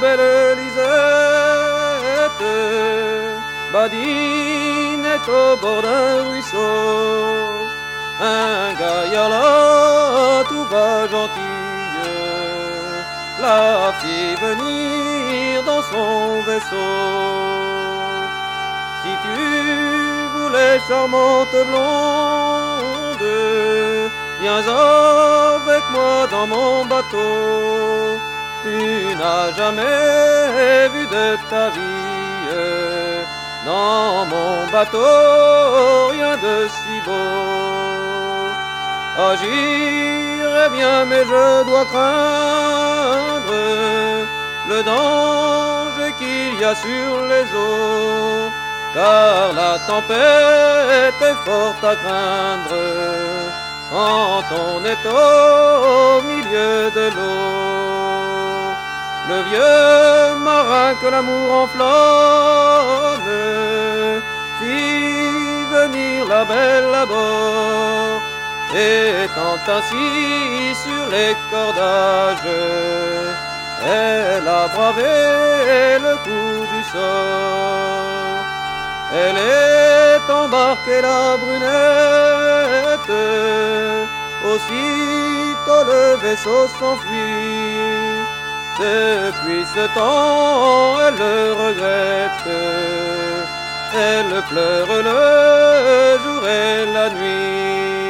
belle Lisette, badine est au bord d'un ruisseau. Un gaillard là, tout va gentille, la fit venir dans son vaisseau. Si tu voulais charmante blonde, viens avec moi dans mon bateau. Tu n'as jamais vu de ta vie dans mon bateau rien de si beau. Ah, j'irais bien, mais je dois craindre le danger qu'il y a sur les eaux, car la tempête est forte à craindre quand on est au milieu de l'eau. Le vieux marin que l'amour enflamme fit venir la belle à bord, étant ainsi sur les cordages, elle a bravé le coup du sort. Elle est embarquée la brunette, aussitôt le vaisseau s'enfuit. Depuis ce temps, elle le regrette, elle pleure le jour et la nuit.